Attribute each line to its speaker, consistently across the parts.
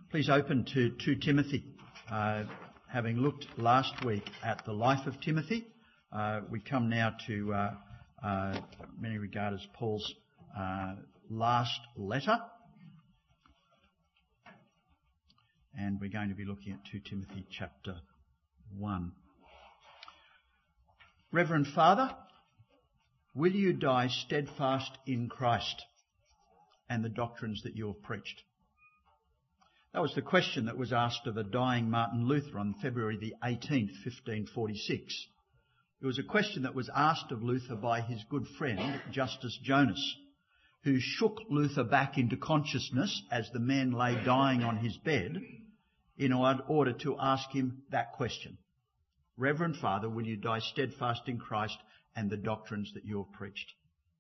Speaker 1: Please open to 2 Timothy. Having looked last week at the life of Timothy, we come now to many regard as Paul's last letter. And we're going to be looking at 2 Timothy chapter 1. Reverend Father, will you die steadfast in Christ and the doctrines that you have preached? That was the question that was asked of a dying Martin Luther on February the 18th, 1546. It was a question that was asked of Luther by his good friend, Justus Jonas, who shook Luther back into consciousness as the man lay dying on his bed in order to ask him that question. Reverend Father, will you die steadfast in Christ and the doctrines that you have preached?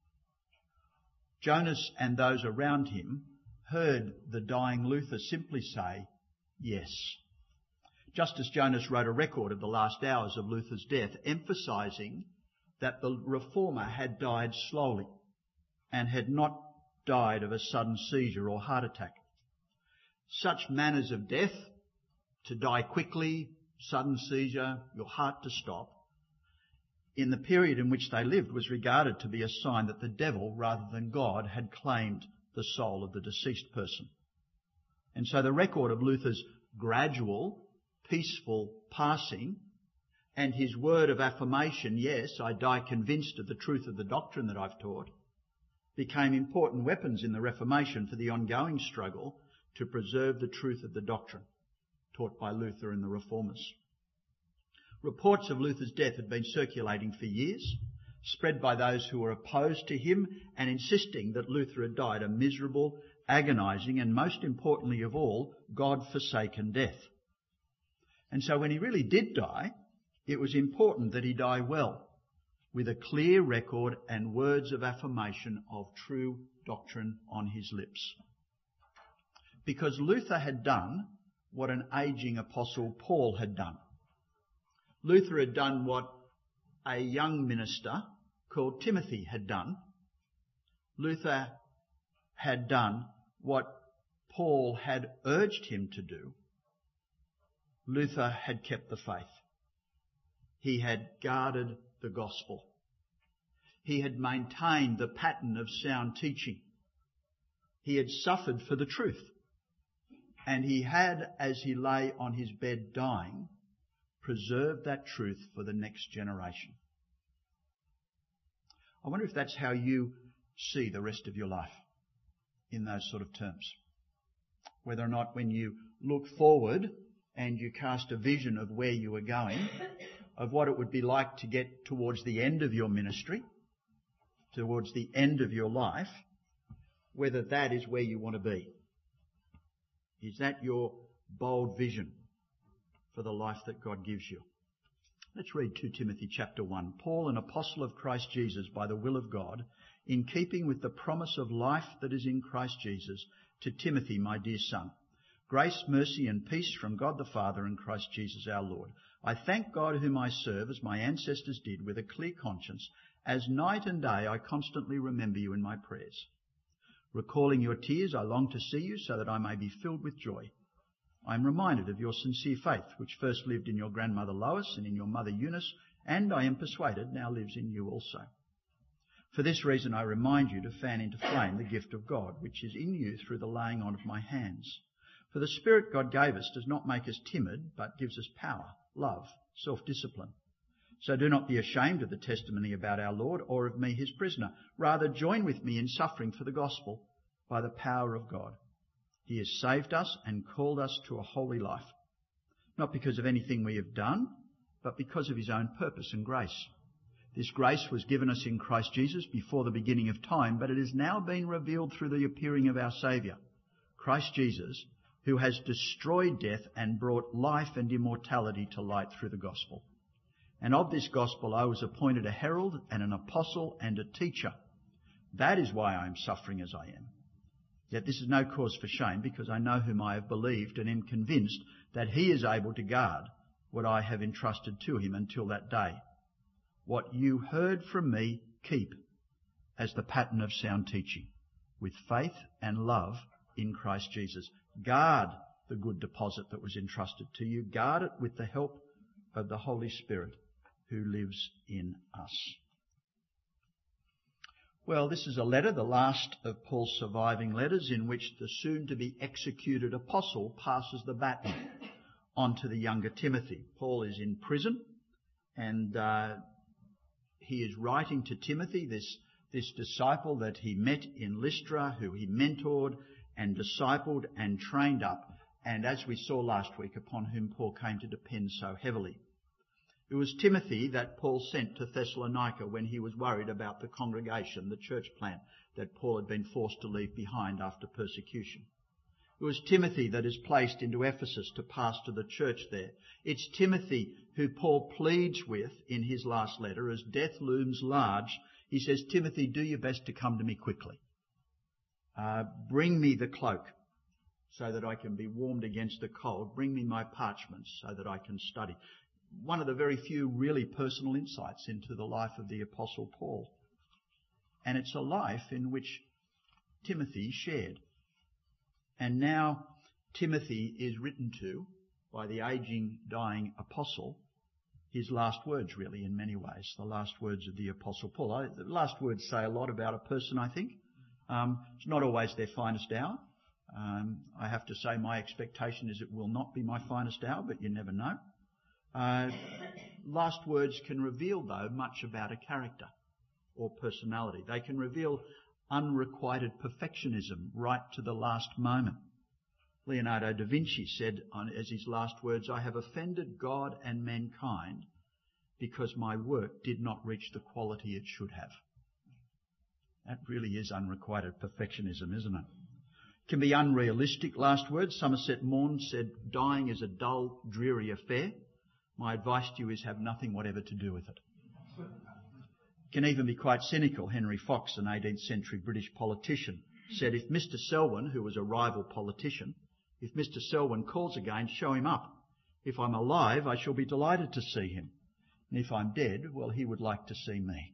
Speaker 1: Jonas and those around him heard the dying Luther simply say, yes. Justus Jonas wrote a record of the last hours of Luther's death, emphasising that the reformer had died slowly and had not died of a sudden seizure or heart attack. Such manners of death, to die quickly, sudden seizure, your heart to stop, in the period in which they lived was regarded to be a sign that the devil, rather than God, had claimed the soul of the deceased person. And so the record of Luther's gradual, peaceful passing and his word of affirmation, yes, I die convinced of the truth of the doctrine that I've taught, became important weapons in the Reformation for the ongoing struggle to preserve the truth of the doctrine taught by Luther and the Reformers. Reports of Luther's death had been circulating for years, spread by those who were opposed to him and insisting that Luther had died a miserable, agonising and, most importantly of all, God-forsaken death. And so when he really did die, it was important that he die well, with a clear record and words of affirmation of true doctrine on his lips. Because Luther had done what an ageing apostle Paul had done. Luther had done what a young minister called Timothy had done. Luther had done what Paul had urged him to do. Luther had kept the faith. He had guarded the gospel. He had maintained the pattern of sound teaching. He had suffered for the truth. And he had, as he lay on his bed dying, preserved that truth for the next generation. I wonder if that's how you see the rest of your life, in those sort of terms. Whether or not when you look forward and you cast a vision of where you are going, of what it would be like to get towards the end of your ministry, towards the end of your life, whether that is where you want to be. Is that your bold vision for the life that God gives you? Let's read 2 Timothy chapter 1. Paul, an apostle of Christ Jesus by the will of God, in keeping with the promise of life that is in Christ Jesus, to Timothy, my dear son. Grace, mercy and peace from God the Father and Christ Jesus our Lord. I thank God whom I serve, as my ancestors did, with a clear conscience, as night and day I constantly remember you in my prayers. Recalling your tears, I long to see you so that I may be filled with joy. I am reminded of your sincere faith, which first lived in your grandmother Lois and in your mother Eunice, and I am persuaded now lives in you also. For this reason I remind you to fan into flame the gift of God, which is in you through the laying on of my hands. For the Spirit God gave us does not make us timid, but gives us power, love, self-discipline. So do not be ashamed of the testimony about our Lord or of me, his prisoner. Rather, join with me in suffering for the gospel by the power of God. He has saved us and called us to a holy life, not because of anything we have done, but because of his own purpose and grace. This grace was given us in Christ Jesus before the beginning of time, but it has now been revealed through the appearing of our Saviour, Christ Jesus, who has destroyed death and brought life and immortality to light through the gospel. And of this gospel I was appointed a herald and an apostle and a teacher. That is why I am suffering as I am. Yet this is no cause for shame, because I know whom I have believed and am convinced that he is able to guard what I have entrusted to him until that day. What you heard from me, keep as the pattern of sound teaching, with faith and love in Christ Jesus. Guard the good deposit that was entrusted to you. Guard it with the help of the Holy Spirit who lives in us. Well, this is a letter, the last of Paul's surviving letters, in which the soon-to-be executed apostle passes the baton on to the younger Timothy. Paul is in prison, and he is writing to Timothy, this disciple that he met in Lystra, who he mentored and discipled and trained up, and as we saw last week, upon whom Paul came to depend so heavily. It was Timothy that Paul sent to Thessalonica when he was worried about the congregation, the church plant that Paul had been forced to leave behind after persecution. It was Timothy that is placed into Ephesus to pastor the church there. It's Timothy who Paul pleads with in his last letter as death looms large. He says, Timothy, do your best to come to me quickly. Bring me the cloak so that I can be warmed against the cold. Bring me my parchments so that I can study. One of the very few really personal insights into the life of the Apostle Paul. And it's a life in which Timothy shared. And now Timothy is written to by the aging, dying apostle, his last words really in many ways, the last words of the Apostle Paul. The last words say a lot about a person, I think. It's not always their finest hour. I have to say my expectation is it will not be my finest hour, but you never know. Last words can reveal, though, much about a character or personality. They can reveal unrequited perfectionism right to the last moment. Leonardo da Vinci said as his last words, I have offended God and mankind because my work did not reach the quality it should have. That really is unrequited perfectionism, isn't it? It can be unrealistic, last words. Somerset Maugham said, dying is a dull, dreary affair. My advice to you is have nothing whatever to do with it. It can even be quite cynical. Henry Fox, an 18th century British politician, said if Mr. Selwyn, who was a rival politician, if Mr. Selwyn calls again, show him up. If I'm alive, I shall be delighted to see him. And if I'm dead, well, he would like to see me.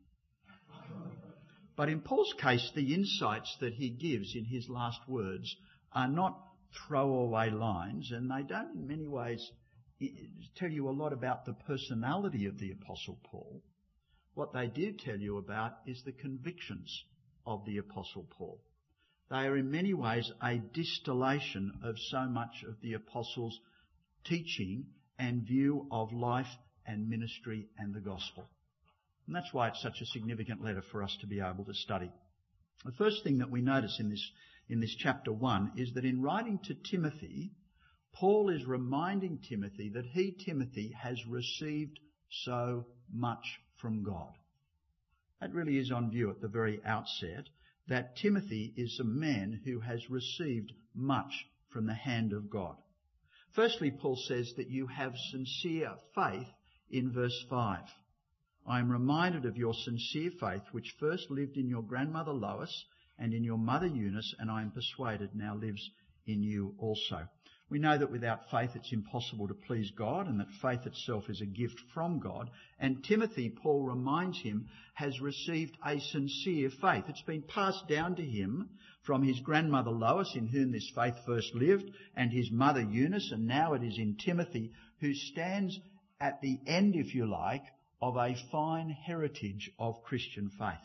Speaker 1: But in Paul's case, the insights that he gives in his last words are not throwaway lines, and they don't in many ways tell you a lot about the personality of the Apostle Paul. What they do tell you about is the convictions of the Apostle Paul. They are in many ways a distillation of so much of the Apostle's teaching and view of life and ministry and the gospel. And that's why it's such a significant letter for us to be able to study. The first thing that we notice in this chapter 1 is that in writing to Timothy, Paul is reminding Timothy that he, Timothy, has received so much from God. That really is on view at the very outset, that Timothy is a man who has received much from the hand of God. Firstly, Paul says that you have sincere faith in verse 5. I am reminded of your sincere faith, which first lived in your grandmother Lois and in your mother Eunice, and I am persuaded now lives in you also. We know that without faith it's impossible to please God, and that faith itself is a gift from God. And Timothy, Paul reminds him, has received a sincere faith. It's been passed down to him from his grandmother Lois, in whom this faith first lived, and his mother Eunice, and now it is in Timothy, who stands at the end, if you like, of a fine heritage of Christian faith.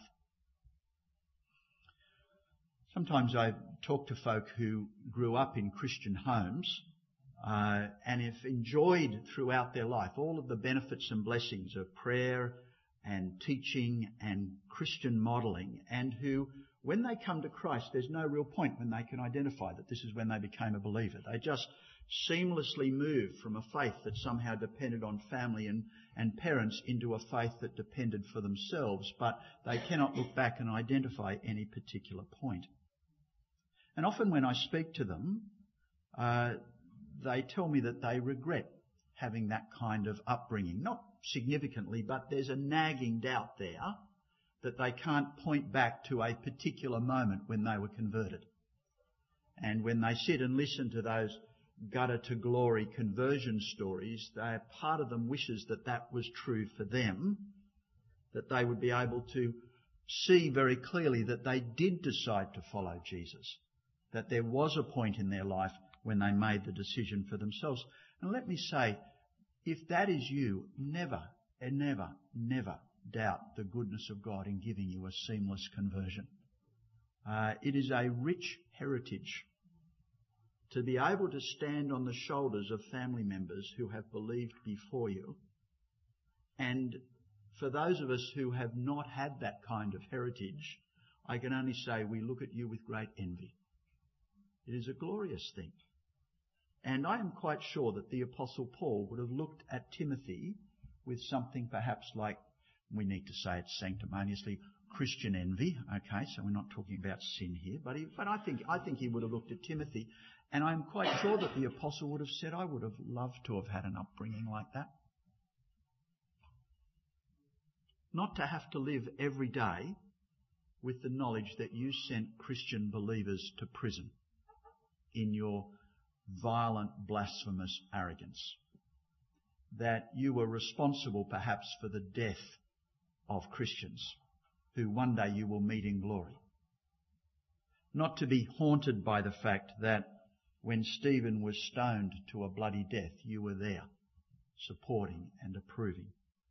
Speaker 1: Sometimes I talk to folk who grew up in Christian homes and have enjoyed throughout their life all of the benefits and blessings of prayer and teaching and Christian modelling, and who, when they come to Christ, there's no real point when they can identify that this is when they became a believer. They just seamlessly moved from a faith that somehow depended on family and parents into a faith that depended for themselves, but they cannot look back and identify any particular point. And often when I speak to them, they tell me that they regret having that kind of upbringing. Not significantly, but there's a nagging doubt there that they can't point back to a particular moment when they were converted. And when they sit and listen to those gutter to glory conversion stories, part of them wishes that that was true for them, that they would be able to see very clearly that they did decide to follow Jesus, that there was a point in their life when they made the decision for themselves. And let me say, if that is you, never, never, never doubt the goodness of God in giving you a seamless conversion. It is a rich heritage to be able to stand on the shoulders of family members who have believed before you. And for those of us who have not had that kind of heritage, I can only say we look at you with great envy. It is a glorious thing. And I am quite sure that the Apostle Paul would have looked at Timothy with something perhaps like, we need to say it sanctimoniously, Christian envy. Okay, so we're not talking about sin here, but I think he would have looked at Timothy, and I'm quite sure that the Apostle would have said, I would have loved to have had an upbringing like that. Not to have to live every day with the knowledge that you sent Christian believers to prison in your violent, blasphemous arrogance. That you were responsible perhaps for the death of Christians who one day you will meet in glory. Not to be haunted by the fact that when Stephen was stoned to a bloody death, you were there, supporting and approving.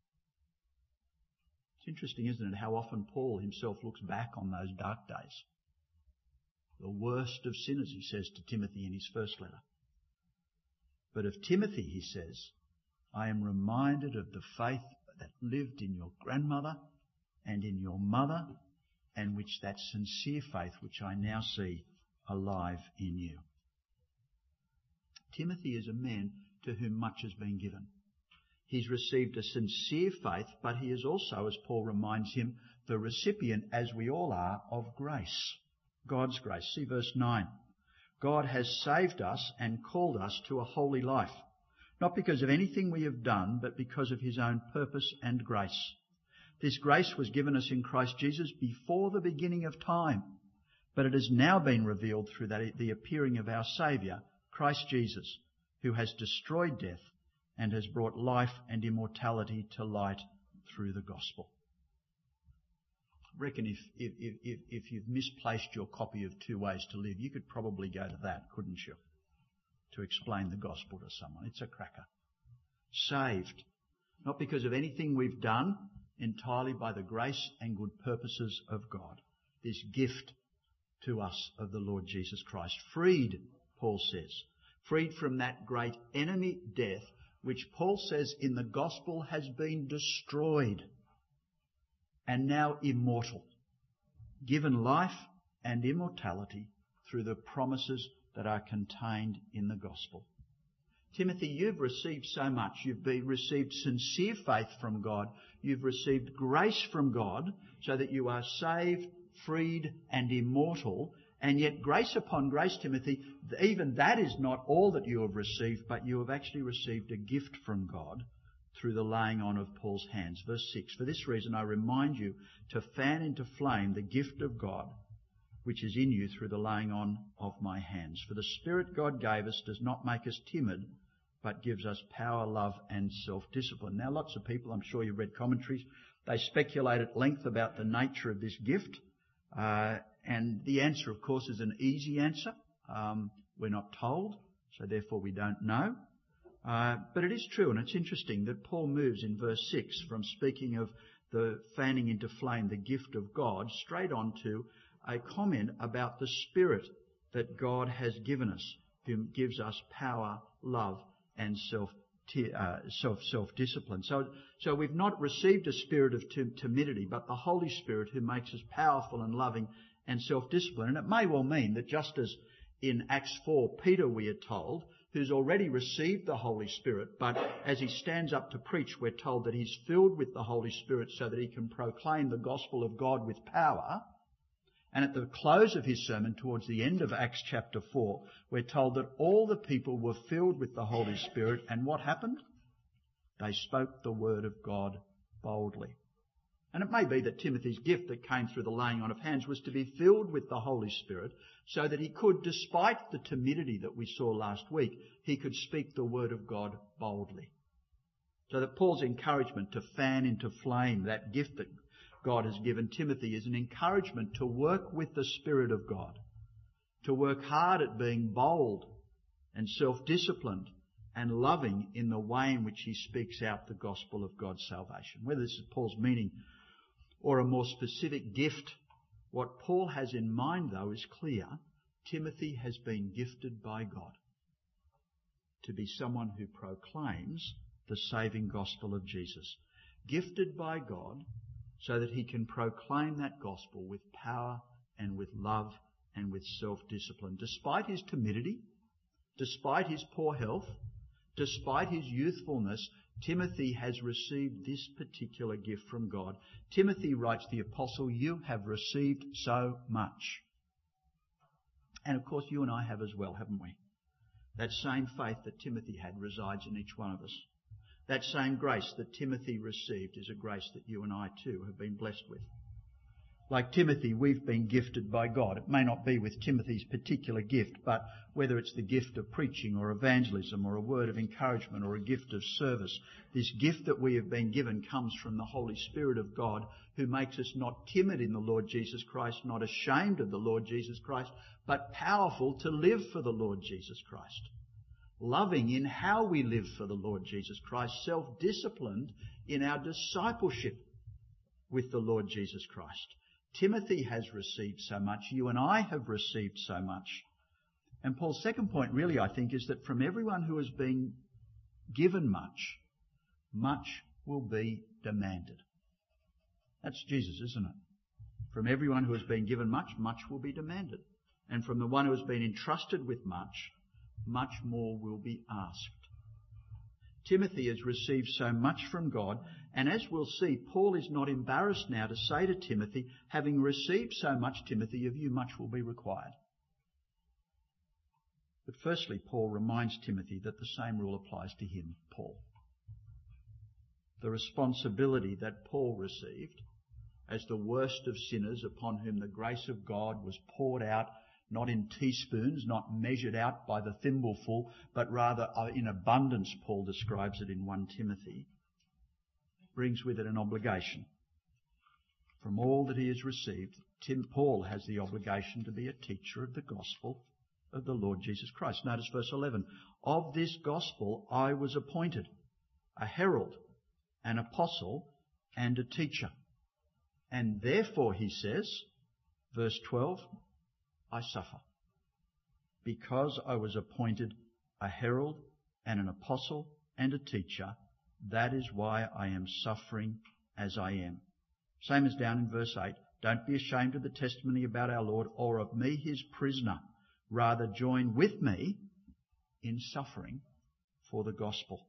Speaker 1: It's interesting, isn't it, how often Paul himself looks back on those dark days. The worst of sinners, he says to Timothy in his first letter. But of Timothy, he says, I am reminded of the faith that lived in your grandmother and in your mother, and which that sincere faith which I now see alive in you. Timothy is a man to whom much has been given. He's received a sincere faith, but he is also, as Paul reminds him, the recipient, as we all are, of grace. God's grace. See verse 9. God has saved us and called us to a holy life, not because of anything we have done, but because of his own purpose and grace. This grace was given us in Christ Jesus before the beginning of time, but it has now been revealed through the appearing of our Saviour, Christ Jesus, who has destroyed death and has brought life and immortality to light through the gospel. I reckon if you've misplaced your copy of 2 Ways to Live, you could probably go to that, couldn't you? To explain the gospel to someone. It's a cracker. Saved, not because of anything we've done, entirely by the grace and good purposes of God. This gift to us of the Lord Jesus Christ. Freed, Paul says. Freed from that great enemy, death, which Paul says in the gospel has been destroyed and now immortal. Given life and immortality through the promises that are contained in the gospel. Timothy, you've received so much. You've received sincere faith from God. You've received grace from God so that you are saved, freed and immortal. And yet grace upon grace, Timothy, even that is not all that you have received, but you have actually received a gift from God through the laying on of Paul's hands. Verse 6, for this reason I remind you to fan into flame the gift of God which is in you through the laying on of my hands. For the Spirit God gave us does not make us timid, but gives us power, love and self-discipline. Now lots of people, I'm sure you've read commentaries, they speculate at length about the nature of this gift. And the answer, of course, is an easy answer. We're not told, so therefore we don't know. But it is true, and it's interesting that Paul moves in verse 6 from speaking of the fanning into flame the gift of God straight on to a comment about the Spirit that God has given us, who gives us power, love and self-discipline. So we've not received a spirit of timidity, but the Holy Spirit who makes us powerful and loving and self-discipline. And it may well mean that just as in Acts 4, Peter, we are told, who's already received the Holy Spirit, but as he stands up to preach, we're told that he's filled with the Holy Spirit so that he can proclaim the gospel of God with power. And at the close of his sermon, towards the end of Acts chapter 4, we're told that all the people were filled with the Holy Spirit, and what happened? They spoke the word of God boldly. And it may be that Timothy's gift that came through the laying on of hands was to be filled with the Holy Spirit so that he could, despite the timidity that we saw last week, he could speak the word of God boldly. So that Paul's encouragement to fan into flame that gift that God has given Timothy is an encouragement to work with the Spirit of God, to work hard at being bold and self-disciplined and loving in the way in which he speaks out the gospel of God's salvation. Whether this is Paul's meaning or a more specific gift, what Paul has in mind, though, is clear. Timothy has been gifted by God to be someone who proclaims the saving gospel of Jesus. Gifted by God so that he can proclaim that gospel with power and with love and with self-discipline. Despite his timidity, despite his poor health, despite his youthfulness, Timothy has received this particular gift from God. Timothy, writes the apostle, you have received so much. And of course you and I have as well, haven't we? That same faith that Timothy had resides in each one of us. That same grace that Timothy received is a grace that you and I too have been blessed with. Like Timothy, we've been gifted by God. It may not be with Timothy's particular gift, but whether it's the gift of preaching or evangelism or a word of encouragement or a gift of service, this gift that we have been given comes from the Holy Spirit of God, who makes us not timid in the Lord Jesus Christ, not ashamed of the Lord Jesus Christ, but powerful to live for the Lord Jesus Christ. Loving in how we live for the Lord Jesus Christ, self-disciplined in our discipleship with the Lord Jesus Christ. Timothy has received so much. You and I have received so much. And Paul's second point really, I think, is that from everyone who has been given much, much will be demanded. That's Jesus, isn't it? From everyone who has been given much, much will be demanded. And from the one who has been entrusted with much, much more will be asked. Timothy has received so much from God, and as we'll see, Paul is not embarrassed now to say to Timothy, having received so much, Timothy, of you much will be required. But firstly, Paul reminds Timothy that the same rule applies to him, Paul. The responsibility that Paul received as the worst of sinners, upon whom the grace of God was poured out, not in teaspoons, not measured out by the thimbleful, but rather in abundance, Paul describes it in 1 Timothy, brings with it an obligation. From all that he has received, Paul has the obligation to be a teacher of the gospel of the Lord Jesus Christ. Notice verse 11. Of this gospel I was appointed, a herald, an apostle, and a teacher. And therefore, he says, verse 12, I suffer, because I was appointed a herald and an apostle and a teacher. That is why I am suffering as I am. Same as down in verse 8. Don't be ashamed of the testimony about our Lord, or of me his prisoner. Rather join with me in suffering for the gospel.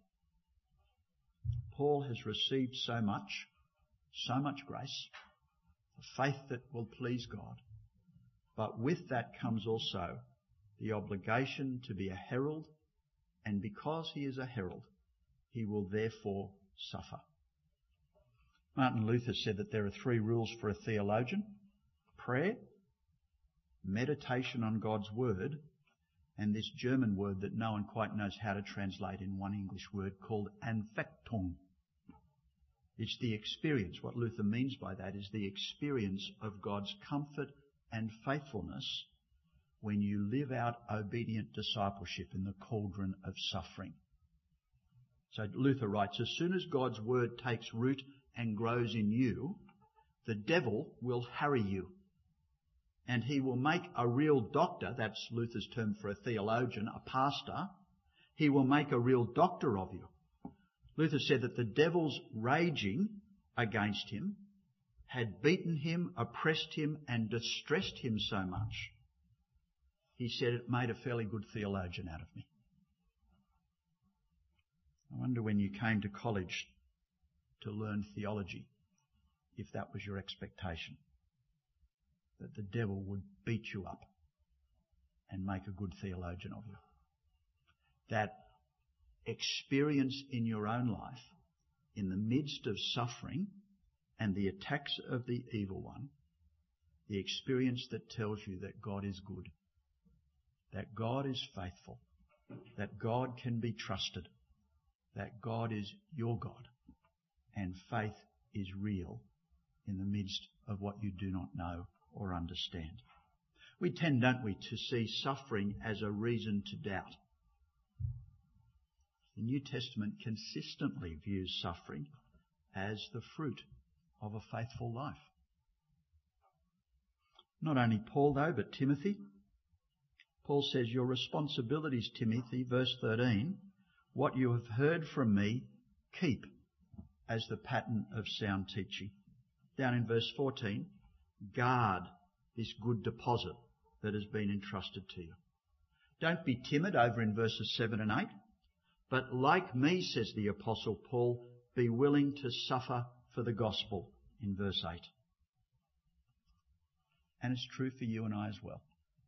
Speaker 1: Paul has received so much grace, a faith that will please God. But with that comes also the obligation to be a herald, and because he is a herald, he will therefore suffer. Martin Luther said that there are 3 rules for a theologian: prayer, meditation on God's word, and this German word that no one quite knows how to translate in one English word called Anfechtung. It's the experience. What Luther means by that is the experience of God's comfort and faithfulness when you live out obedient discipleship in the cauldron of suffering. So Luther writes, as soon as God's word takes root and grows in you, the devil will harry you. And he will make a real doctor, that's Luther's term for a theologian, a pastor, he will make a real doctor of you. Luther said that the devil's raging against him had beaten him, oppressed him, and distressed him so much, he said it made a fairly good theologian out of me. I wonder when you came to college to learn theology, if that was your expectation, that the devil would beat you up and make a good theologian of you. That experience in your own life, in the midst of suffering and the attacks of the evil one, the experience that tells you that God is good, that God is faithful, that God can be trusted, that God is your God, and faith is real in the midst of what you do not know or understand. We tend, don't we, to see suffering as a reason to doubt. The New Testament consistently views suffering as the fruit of a faithful life. Not only Paul though, but Timothy. Paul says, your responsibilities, Timothy, verse 13, what you have heard from me, keep as the pattern of sound teaching. Down in verse 14, guard this good deposit that has been entrusted to you. Don't be timid over in verses 7 and 8, but like me, says the Apostle Paul, be willing to suffer for the gospel in verse 8. And it's true for you and I as well.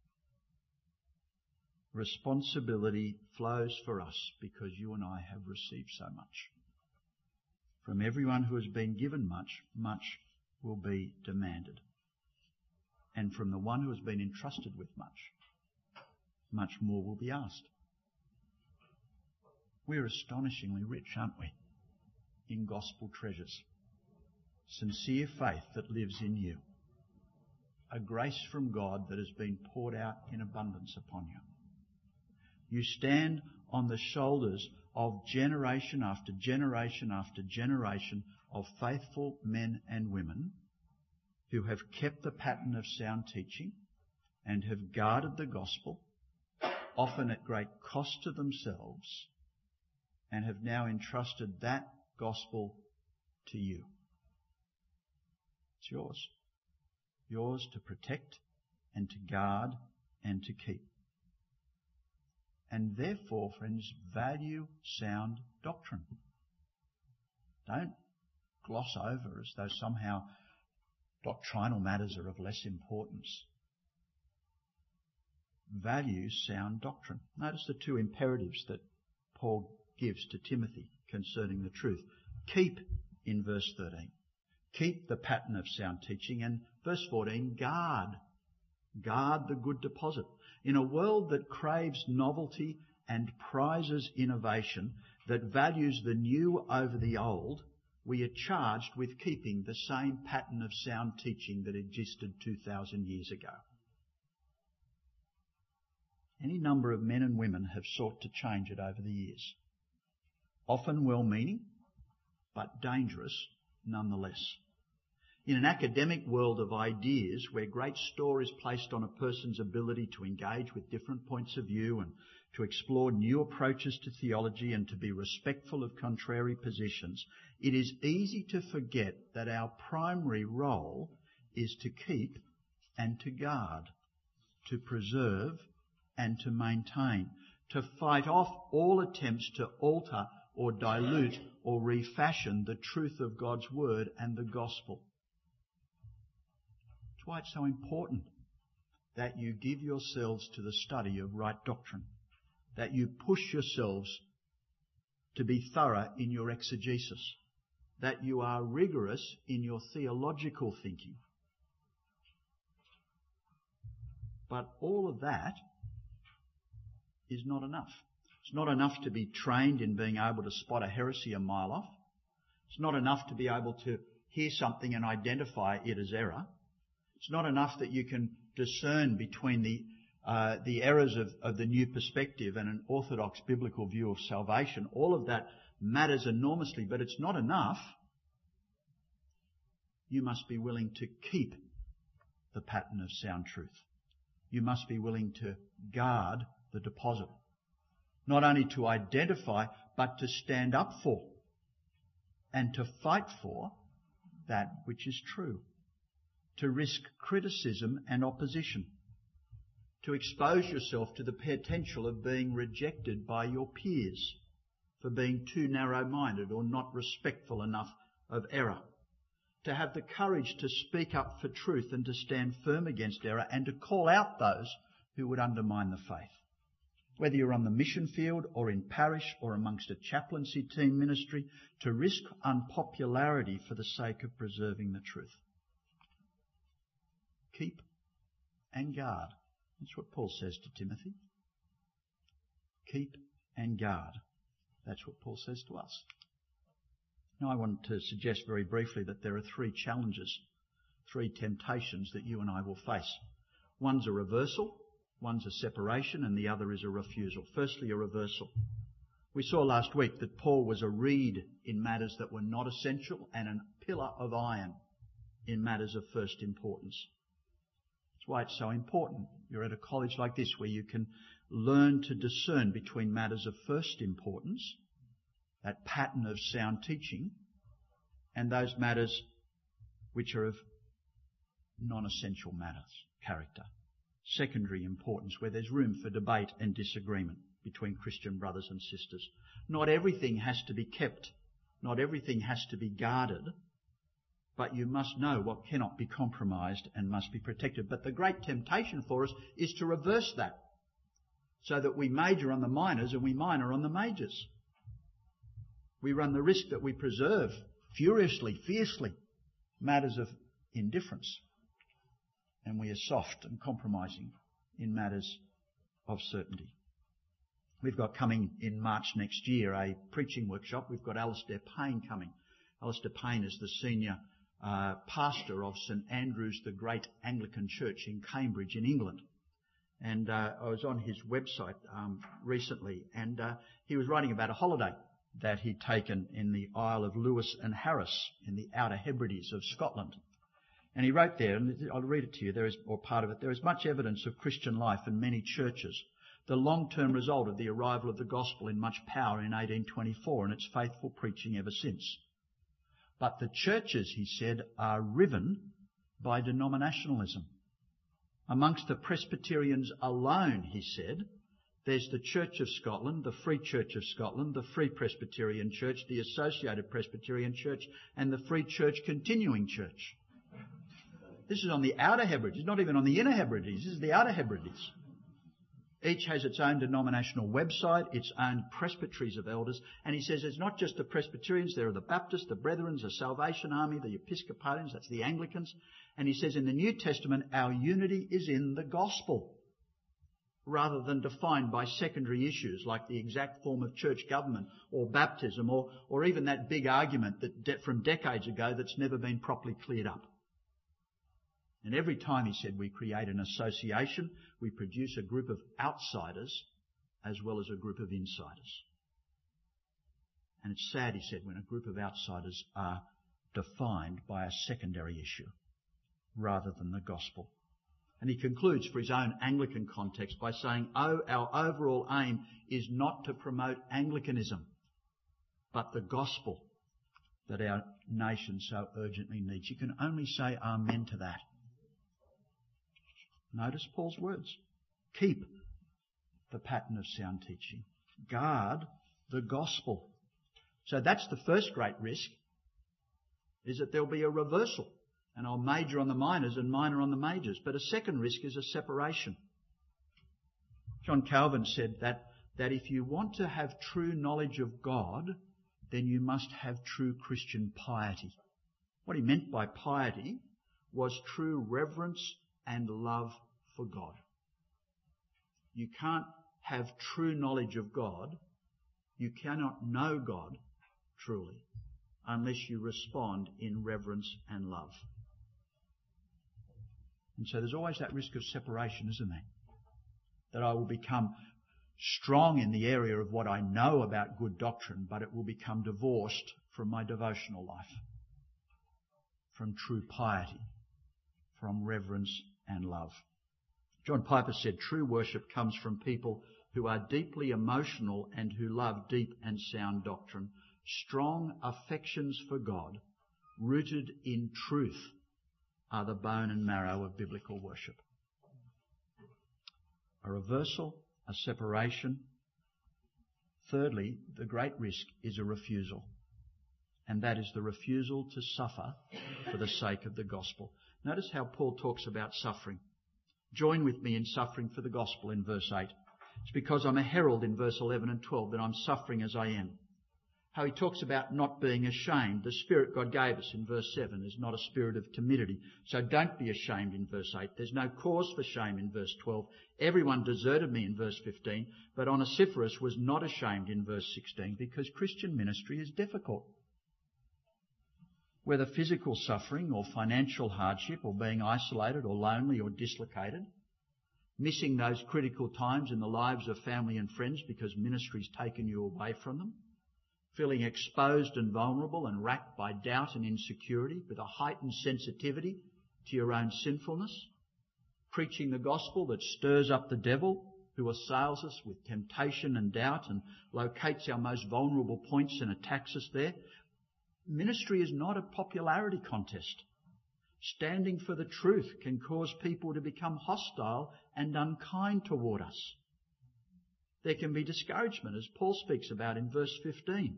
Speaker 1: Responsibility flows for us because you and I have received so much. From everyone who has been given much, much will be demanded. And from the one who has been entrusted with much, much more will be asked. We're astonishingly rich, aren't we, in gospel treasures. Sincere faith that lives in you. A grace from God that has been poured out in abundance upon you. You stand on the shoulders of generation after generation after generation of faithful men and women who have kept the pattern of sound teaching and have guarded the gospel, often at great cost to themselves, and have now entrusted that gospel to you. It's yours. Yours to protect and to guard and to keep. And therefore, friends, value sound doctrine. Don't gloss over as though somehow doctrinal matters are of less importance. Value sound doctrine. Notice the two imperatives that Paul gives to Timothy concerning the truth. Keep in verse 13. Keep the pattern of sound teaching. And verse 14, guard. Guard the good deposit. In a world that craves novelty and prizes innovation, that values the new over the old, we are charged with keeping the same pattern of sound teaching that existed 2,000 years ago. Any number of men and women have sought to change it over the years. Often well-meaning, but dangerous nonetheless. In an academic world of ideas where great store is placed on a person's ability to engage with different points of view and to explore new approaches to theology and to be respectful of contrary positions, it is easy to forget that our primary role is to keep and to guard, to preserve and to maintain, to fight off all attempts to alter or dilute or refashion the truth of God's word and the gospel. That's why it's so important that you give yourselves to the study of right doctrine, that you push yourselves to be thorough in your exegesis, that you are rigorous in your theological thinking. But all of that is not enough. It's not enough to be trained in being able to spot a heresy a mile off. It's not enough to be able to hear something and identify it as error. It's not enough that you can discern between the errors of the new perspective and an orthodox biblical view of salvation. All of that matters enormously, but it's not enough. You must be willing to keep the pattern of sound truth. You must be willing to guard the deposit. Not only to identify, but to stand up for and to fight for that which is true. To risk criticism and opposition. To expose yourself to the potential of being rejected by your peers for being too narrow-minded or not respectful enough of error. To have the courage to speak up for truth and to stand firm against error and to call out those who would undermine the faith. Whether you're on the mission field or in parish or amongst a chaplaincy team ministry, to risk unpopularity for the sake of preserving the truth. Keep and guard. That's what Paul says to Timothy. Keep and guard. That's what Paul says to us. Now I want to suggest very briefly that there are three challenges, three temptations that you and I will face. One's a reversal, one's a separation, and the other is a refusal. Firstly, a reversal. We saw last week that Paul was a reed in matters that were not essential and a pillar of iron in matters of first importance. That's why it's so important. You're at a college like this where you can learn to discern between matters of first importance, that pattern of sound teaching, and those matters which are of non-essential matters, character, secondary importance, where there's room for debate and disagreement between Christian brothers and sisters. Not everything has to be kept. Not everything has to be guarded. But you must know what cannot be compromised and must be protected. But the great temptation for us is to reverse that, so that we major on the minors and we minor on the majors. We run the risk that we preserve furiously, fiercely, matters of indifference, and we are soft and compromising in matters of certainty. We've got coming in March next year a preaching workshop. We've got Alistair Payne coming. Alistair Payne is the senior pastor of St Andrew's, the great Anglican church in Cambridge in England. And I was on his website recently, and he was writing about a holiday that he'd taken in the Isle of Lewis and Harris in the Outer Hebrides of Scotland. And he wrote there, and I'll read it to you, or part of it, there is much evidence of Christian life in many churches, the long-term result of the arrival of the gospel in much power in 1824 and its faithful preaching ever since. But the churches, he said, are riven by denominationalism. Amongst the Presbyterians alone, he said, there's the Church of Scotland, the Free Church of Scotland, the Free Presbyterian Church, the Associated Presbyterian Church, and the Free Church Continuing Church. This is on the Outer Hebrides, not even on the Inner Hebrides. This is the Outer Hebrides. Each has its own denominational website, its own presbyteries of elders. And he says it's not just the Presbyterians, there are the Baptists, the Brethrens, the Salvation Army, the Episcopalians, that's the Anglicans. And he says in the New Testament, our unity is in the gospel, rather than defined by secondary issues like the exact form of church government or baptism or even that big argument that from decades ago that's never been properly cleared up. And every time, he said, we create an association, we produce a group of outsiders as well as a group of insiders. And it's sad, he said, when a group of outsiders are defined by a secondary issue rather than the gospel. And he concludes for his own Anglican context by saying, our overall aim is not to promote Anglicanism, but the gospel that our nation so urgently needs. You can only say amen to that. Notice Paul's words. Keep the pattern of sound teaching. Guard the gospel. So that's the first great risk, is that there'll be a reversal. And I'll major on the minors and minor on the majors. But a second risk is a separation. John Calvin said that if you want to have true knowledge of God, then you must have true Christian piety. What he meant by piety was true reverence and love for God. You can't have true knowledge of God, you cannot know God truly, unless you respond in reverence and love. And so there's always that risk of separation, isn't there? That I will become strong in the area of what I know about good doctrine, but it will become divorced from my devotional life, from true piety, from reverence and love. John Piper said, true worship comes from people who are deeply emotional and who love deep and sound doctrine. Strong affections for God, rooted in truth, are the bone and marrow of biblical worship. A reversal, a separation. Thirdly, the great risk is a refusal. And that is the refusal to suffer for the sake of the gospel. Notice how Paul talks about suffering. Join with me in suffering for the gospel in verse 8. It's because I'm a herald in verse 11 and 12 that I'm suffering as I am. How he talks about not being ashamed. The spirit God gave us in verse 7 is not a spirit of timidity. So don't be ashamed in verse 8. There's no cause for shame in verse 12. Everyone deserted me in verse 15, but Onesiphorus was not ashamed in verse 16 because Christian ministry is difficult. Whether physical suffering or financial hardship or being isolated or lonely or dislocated, missing those critical times in the lives of family and friends because ministry's taken you away from them, feeling exposed and vulnerable and racked by doubt and insecurity with a heightened sensitivity to your own sinfulness, preaching the gospel that stirs up the devil who assails us with temptation and doubt and locates our most vulnerable points and attacks us there. Ministry is not a popularity contest. Standing for the truth can cause people to become hostile and unkind toward us. There can be discouragement, as Paul speaks about in verse 15.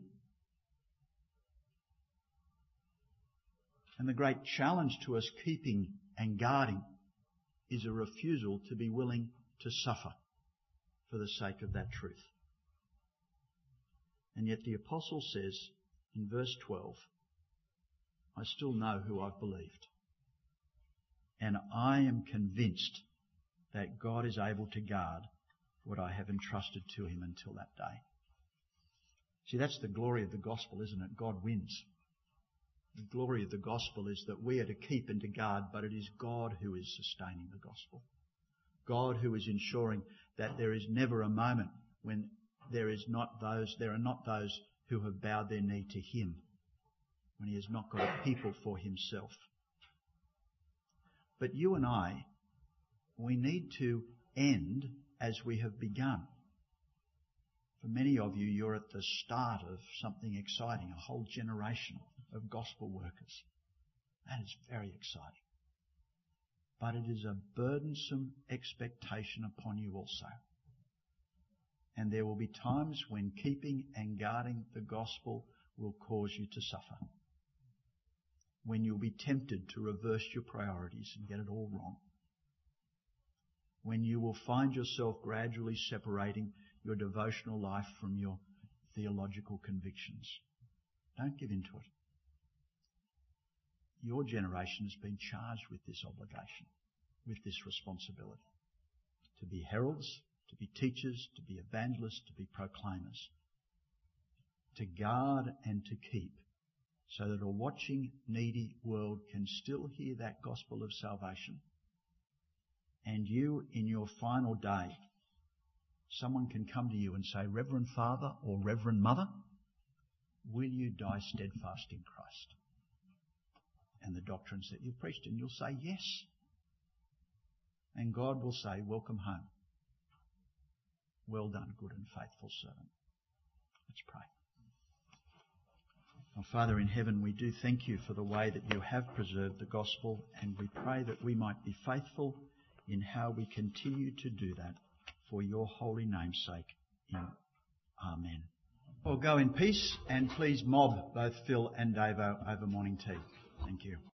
Speaker 1: And the great challenge to us keeping and guarding is a refusal to be willing to suffer for the sake of that truth. And yet the apostle says in verse 12, I still know who I've believed. And I am convinced that God is able to guard what I have entrusted to him until that day. See, that's the glory of the gospel, isn't it? God wins. The glory of the gospel is that we are to keep and to guard, but it is God who is sustaining the gospel. God who is ensuring that there is never a moment when there are not those who have bowed their knee to him, when he has not got a people for himself. But you and I, we need to end as we have begun. For many of you, you're at the start of something exciting, a whole generation of gospel workers. That is very exciting. But it is a burdensome expectation upon you also. And there will be times when keeping and guarding the gospel will cause you to suffer. When you'll be tempted to reverse your priorities and get it all wrong. When you will find yourself gradually separating your devotional life from your theological convictions. Don't give in to it. Your generation has been charged with this obligation, with this responsibility. To be heralds, to be teachers, to be evangelists, to be proclaimers. To guard and to keep, so that a watching, needy world can still hear that gospel of salvation. And you, in your final day, someone can come to you and say, Reverend Father or Reverend Mother, will you die steadfast in Christ and the doctrines that you've preached? And you'll say, yes. And God will say, welcome home. Well done, good and faithful servant. Let's pray. Our Father in heaven, we do thank you for the way that you have preserved the gospel, and we pray that we might be faithful in how we continue to do that for your holy name's sake. Amen. Well, go in peace, and please mob both Phil and Davo over morning tea. Thank you.